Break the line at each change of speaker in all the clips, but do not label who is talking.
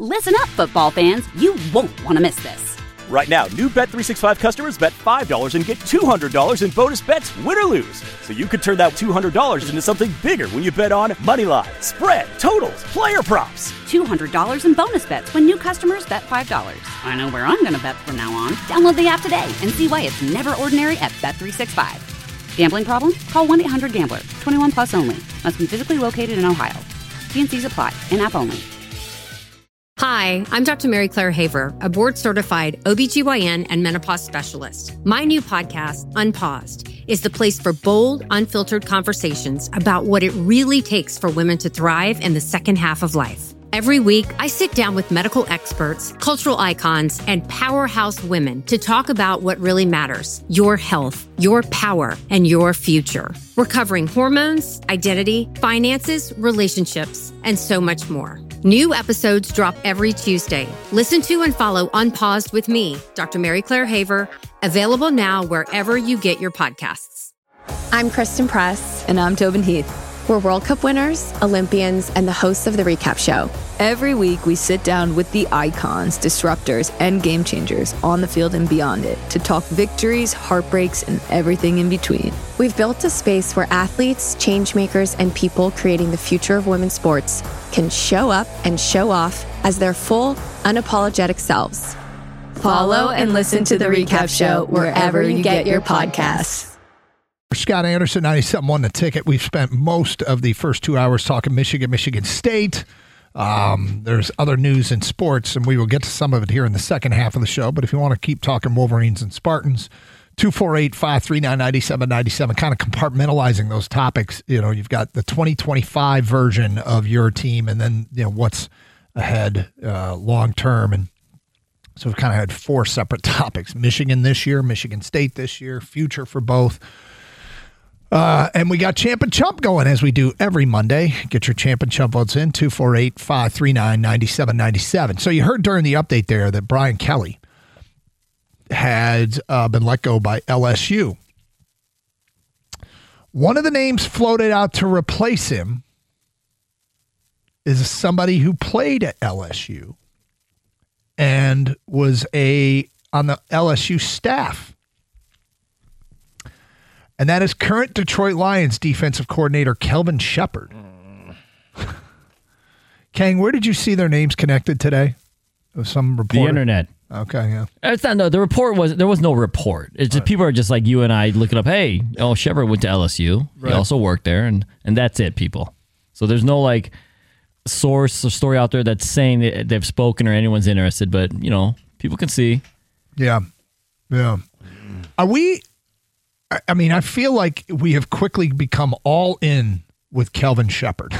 Listen up, football fans. You won't want to miss this.
Right now, new Bet365 customers bet $5 and get $200 in bonus bets, win or lose. So you could turn that $200 into something bigger when you bet on moneyline, spread, totals, player props.
$200 in bonus bets when new customers bet $5. I know where I'm going to bet from now on. Download the app today and see why it's never ordinary at Bet365. Gambling problem? Call 1-800-GAMBLER. 21 plus only. Must be physically located in Ohio. T&Cs apply. In-app only.
Hi, I'm Dr. Mary Claire Haver, a board-certified OBGYN and menopause specialist. My new podcast, Unpaused, is the place for bold, unfiltered conversations about what it really takes for women to thrive in the second half of life. Every week, I sit down with medical experts, cultural icons, and powerhouse women to talk about what really matters: your health, your power, and your future. We're covering hormones, identity, finances, relationships, and so much more. New episodes drop every Tuesday. Listen to and follow Unpaused with me, Dr. Mary Claire Haver, available now wherever you get your podcasts.
I'm Kristen Press.
And I'm Tobin Heath.
We're World Cup winners, Olympians, and the hosts of The Recap Show.
Every week, we sit down with the icons, disruptors, and game changers on the field and beyond it to talk victories, heartbreaks, and everything in between.
We've built a space where athletes, change makers, and people creating the future of women's sports can show up and show off as their full, unapologetic selves.
Follow and listen to The Recap Show wherever you get your podcasts.
Scott Anderson, 97.1 The Ticket. We've spent most of the first 2 hours talking Michigan State. There's other news in sports, and we will get to some of it here in the second half of the show. But if you want to keep talking Wolverines and Spartans, 248-539-9797, kind of compartmentalizing those topics. You know, you've got the 2025 version of your team, and then, you know, what's ahead long term. And so we've kind of had four separate topics: Michigan this year, Michigan State this year, future for both. And we got Champ and Chump going, as we do every Monday. Get your Champ and Chump votes in, 248-539-9797. So you heard during the update there that Brian Kelly had been let go by LSU. One of the names floated out to replace him is somebody who played at LSU and was on the LSU staff. And that is current Detroit Lions defensive coordinator Kelvin Sheppard. Kang, where did you see their names connected today? Some report.
The internet.
Okay, yeah.
It's not, no, the report there was no report. It's just people are just like you and I looking up, hey, Sheppard went to LSU. Right. He also worked there, and that's it, people. So there's no like source or story out there that's saying that they've spoken or anyone's interested, but people can see.
Yeah. Yeah. Are we I mean, I feel like we have quickly become all in with Kelvin Sheppard.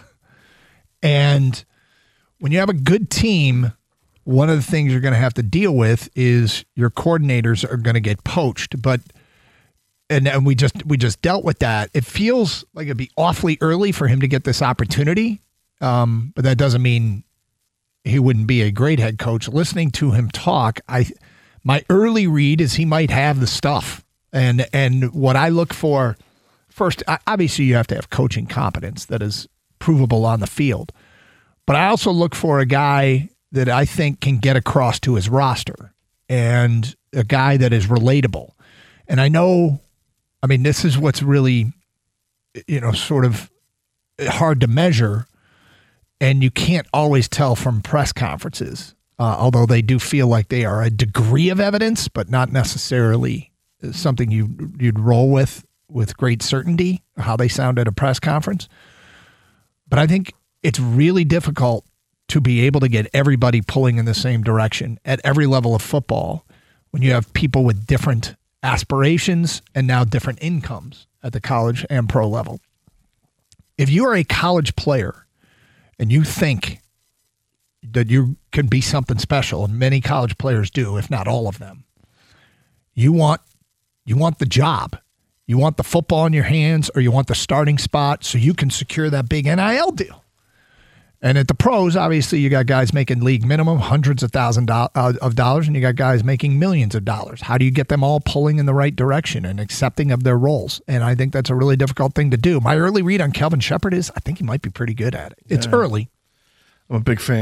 And when you have a good team, one of the things you're going to have to deal with is your coordinators are going to get poached. And we just dealt with that. It feels like it'd be awfully early for him to get this opportunity. But that doesn't mean he wouldn't be a great head coach. Listening to him talk, my early read is he might have the stuff. And what I look for, first, obviously you have to have coaching competence that is provable on the field. But I also look for a guy that I think can get across to his roster and a guy that is relatable. And this is what's really, sort of hard to measure. And you can't always tell from press conferences, although they do feel like they are a degree of evidence, but not necessarily something you'd roll with great certainty, how they sound at a press conference. But I think it's really difficult to be able to get everybody pulling in the same direction at every level of football when you have people with different aspirations and now different incomes at the college and pro level. If you are a college player and you think that you can be something special, and many college players do, if not all of them, you want the job. You want the football in your hands, or you want the starting spot so you can secure that big NIL deal. And at the pros, obviously, you got guys making league minimum, hundreds of thousands of dollars, and you got guys making millions of dollars. How do you get them all pulling in the right direction and accepting of their roles? And I think that's a really difficult thing to do. My early read on Kelvin Sheppard is I think he might be pretty good at it. It's early.
I'm a big fan.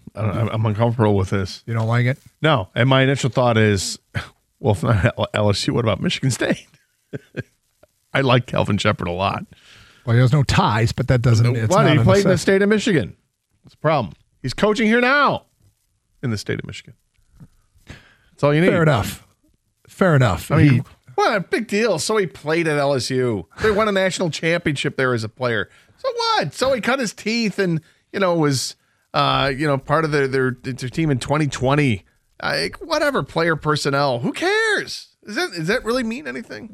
I'm uncomfortable with this.
You don't like it?
No. And my initial thought is, well, if not LSU, what about Michigan State? I like Kelvin Shepherd a lot.
Well, he has no ties, but that doesn't.
He played in the state of Michigan. That's a problem. He's coaching here now in the state of Michigan. That's all you need.
Fair enough.
I mean, what a big deal. So he played at LSU. They won a national championship there as a player. So what? So he cut his teeth and, was, part of their team in 2020. Whatever, player personnel. Who cares? Does that really mean anything?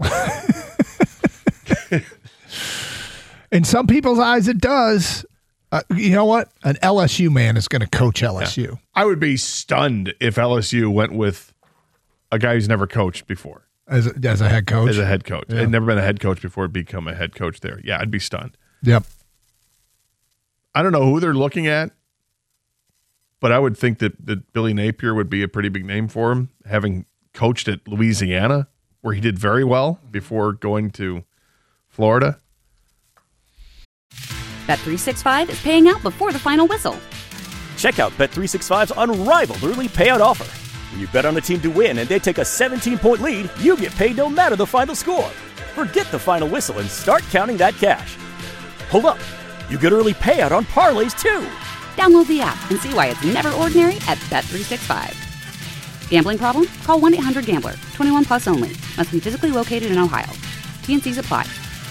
In some people's eyes, it does. You know what? An LSU man is going to coach LSU.
Yeah. I would be stunned if LSU went with a guy who's never coached before.
As a head coach?
As a head coach.
Yeah.
Had never been a head coach before, become a head coach there. Yeah, I'd be stunned.
Yep.
I don't know who they're looking at, but I would think that Billy Napier would be a pretty big name for him, having coached at Louisiana, where he did very well before going to Florida.
Bet365 is paying out before the final whistle.
Check out Bet365's unrivaled early payout offer. When you bet on a team to win and they take a 17-point lead, you get paid no matter the final score. Forget the final whistle and start counting that cash. Hold up. You get early payout on parlays, too.
Download the app and see why it's never ordinary at Bet365. Gambling problem? Call 1-800-GAMBLER. 21 plus only. Must be physically located in Ohio. T&Cs apply.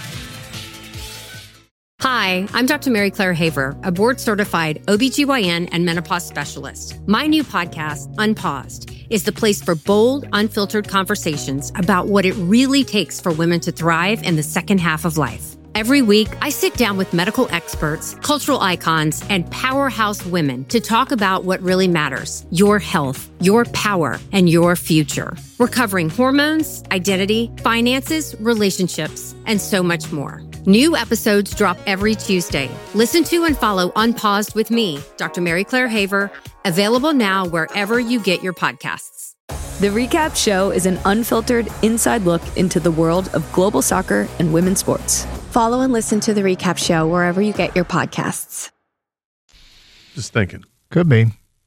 Hi, I'm Dr. Mary Claire Haver, a board-certified OBGYN and menopause specialist. My new podcast, Unpaused, is the place for bold, unfiltered conversations about what it really takes for women to thrive in the second half of life. Every week, I sit down with medical experts, cultural icons, and powerhouse women to talk about what really matters: your health, your power, and your future. We're covering hormones, identity, finances, relationships, and so much more. New episodes drop every Tuesday. Listen to and follow Unpaused with me, Dr. Mary Claire Haver, available now wherever you get your podcasts.
The Recap Show is an unfiltered inside look into the world of global soccer and women's sports.
Follow and listen to The Recap Show wherever you get your podcasts.
Just thinking.
Could be.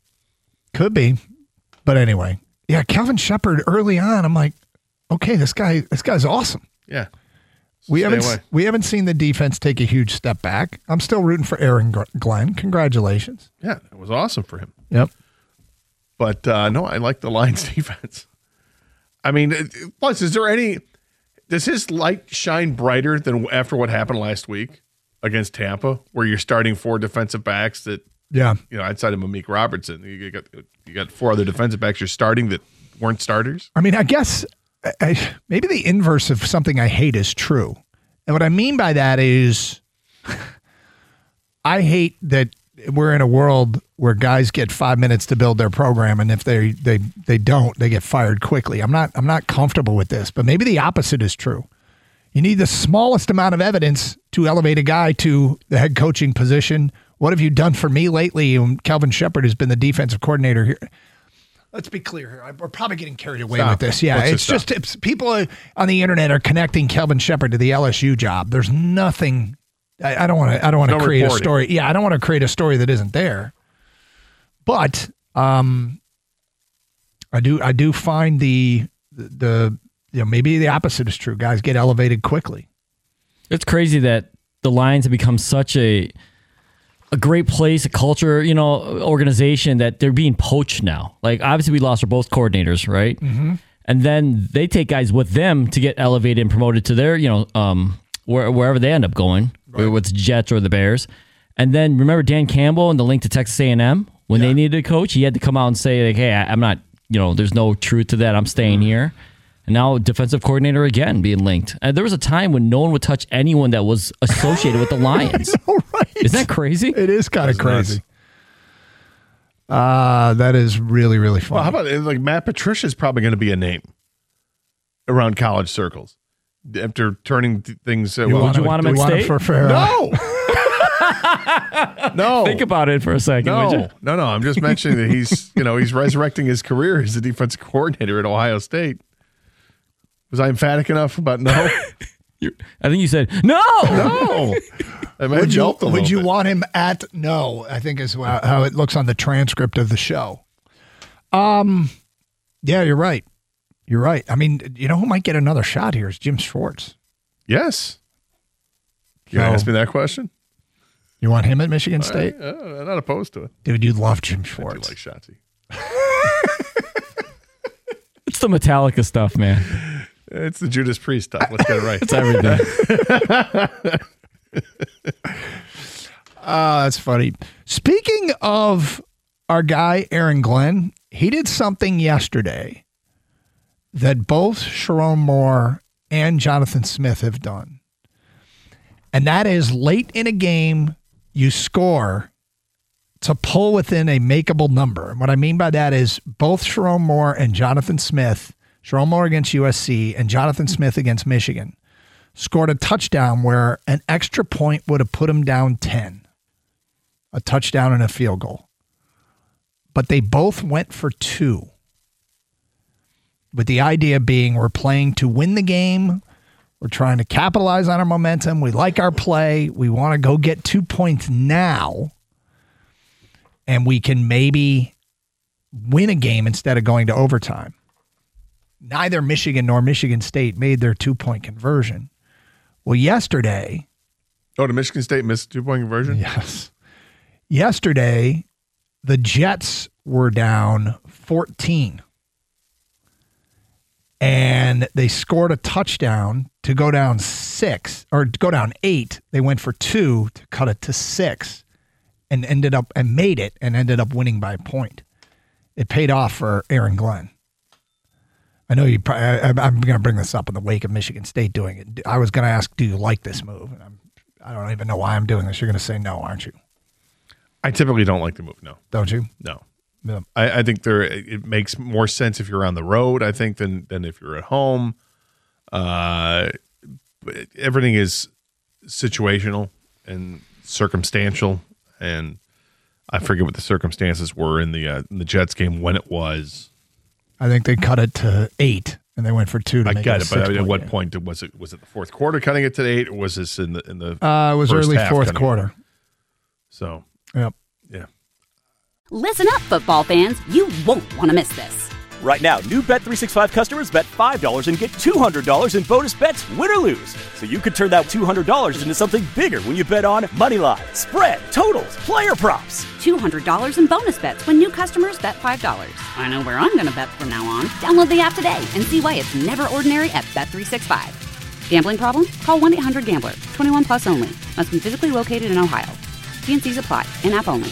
But anyway, yeah, Kelvin Shepherd early on, I'm like, okay, this guy's awesome.
Yeah.
We haven't seen the defense take a huge step back. I'm still rooting for Aaron Glenn. Congratulations.
Yeah, it was awesome for him.
Yep.
But no, I like the Lions defense. I mean, plus, does his light shine brighter than after what happened last week against Tampa, where you're starting 4 defensive backs that, outside of Malik Robertson, you got 4 other defensive backs you're starting that weren't starters?
I mean, I guess maybe the inverse of something I hate is true. And what I mean by that is I hate that we're in a world where guys get 5 minutes to build their program, and if they don't, they get fired quickly. I'm not comfortable with this, but maybe the opposite is true. You need the smallest amount of evidence to elevate a guy to the head coaching position. What have you done for me lately? And Kelvin Shepherd has been the defensive coordinator here. Let's be clear here. We're probably getting carried away with this. Yeah, it's people on the internet are connecting Kelvin Shepherd to the LSU job. There's nothing. I don't want to create a story. Yeah, I don't want to create a story that isn't there. But I do find the maybe the opposite is true. Guys get elevated quickly.
It's crazy that the Lions have become such a great place, a culture, organization, that they're being poached now. Like, obviously we lost our both coordinators, right? Mm-hmm. And then they take guys with them to get elevated and promoted to their, wherever they end up going, whether it's Jets or the Bears. And then remember Dan Campbell and the link to Texas A&M? When they needed a coach, he had to come out and say, like, hey, I'm not, there's no truth to that. I'm staying here. And now defensive coordinator again being linked. There was a time when no one would touch anyone that was associated with the Lions.
All right.
Isn't that crazy?
It is kind of crazy. That is really, really fun.
Well, how about Matt Patricia's probably going to be a name around college circles after turning things.
Would you want him at State?
No. No.
Think about it for a second.
No. I'm just mentioning that he's resurrecting his career as a defensive coordinator at Ohio State. Was I emphatic enough about no?
I think you said, no.
I might have yelped a little
Would you
bit.
want him at no? I think is how it looks on the transcript of the show. Yeah, you're right. You're right. I mean, you know who might get another shot here is Jim Schwartz.
Yes. You gonna ask me that question?
You want him at Michigan State?
I'm not opposed to it.
Dude, you love Jim
I do
Schwartz.
like Shotzi.
It's the Metallica stuff, man.
It's the Judas Priest stuff. Let's get it right.
It's everything.
That's funny. Speaking of our guy, Aaron Glenn, he did something yesterday that both Sharon Moore and Jonathan Smith have done. And that is late in a game, you score to pull within a makeable number. And what I mean by that is both Sharon Moore and Jonathan Smith, Sharon Moore against USC and Jonathan Smith against Michigan, scored a touchdown where an extra point would have put them down 10. A touchdown and a field goal. But they both went for 2. With the idea being we're playing to win the game. We're trying to capitalize on our momentum. We like our play. We want to go get 2 points now. And we can maybe win a game instead of going to overtime. Neither Michigan nor Michigan State made their 2-point conversion. Well, yesterday.
Oh, did Michigan State miss a 2-point conversion?
Yes. Yesterday, the Jets were down 14. And they scored a touchdown to go down 6 or to go down 8. They went for 2 to cut it to 6 and ended up winning by a point. It paid off for Aaron Glenn. I know you. I'm going to bring this up in the wake of Michigan State doing it. I was going to ask, do you like this move? And I don't even know why I'm doing this. You're going to say no, aren't you?
I typically don't like the move. No,
don't you?
No.
No.
I think it makes more sense if you're on the road, I think, than if you're at home. Everything is situational and circumstantial, and I forget what the circumstances were in the Jets game when it was.
I think they cut it to 8, and they went for 2 to make it a 6-point
but at what
game.
point was it the fourth quarter cutting it to 8, or was this in the
it was
first
early
half
fourth
cutting
quarter.
So
yep.
Yeah.
Listen up, football fans. You won't want to miss this.
Right now, new Bet365 customers bet $5 and get $200 in bonus bets, win or lose. So you could turn that $200 into something bigger when you bet on moneyline, spread, totals, player props.
$200 in bonus bets when new customers bet $5. I know where I'm going to bet from now on. Download the app today and see why it's never ordinary at Bet365. Gambling problem? Call 1-800-GAMBLER. 21 plus only. Must be physically located in Ohio. T&Cs apply. In-app only.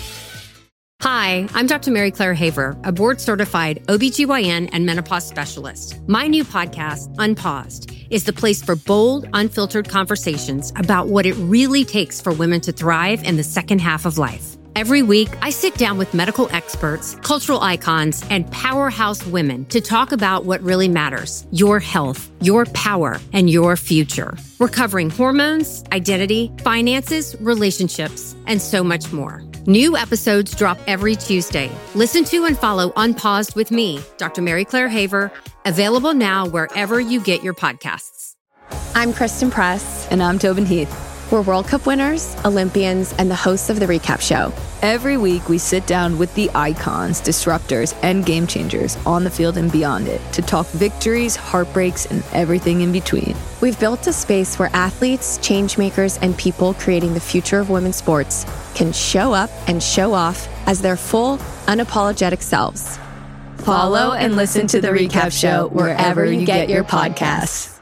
Hi, I'm Dr. Mary Claire Haver, a board-certified OBGYN and menopause specialist. My new podcast, Unpaused, is the place for bold, unfiltered conversations about what it really takes for women to thrive in the second half of life. Every week, I sit down with medical experts, cultural icons, and powerhouse women to talk about what really matters: your health, your power, and your future. We're covering hormones, identity, finances, relationships, and so much more. New episodes drop every Tuesday. Listen to and follow Unpaused with me, Dr. Mary Claire Haver, available now wherever you get your podcasts.
I'm Kristen Press.
And I'm Tobin Heath.
We're World Cup winners, Olympians, and the hosts of The Recap Show.
Every week, we sit down with the icons, disruptors, and game changers on the field and beyond it to talk victories, heartbreaks, and everything in between.
We've built a space where athletes, change makers, and people creating the future of women's sports can show up and show off as their full, unapologetic selves.
Follow and listen to The Recap Show wherever you get your podcasts.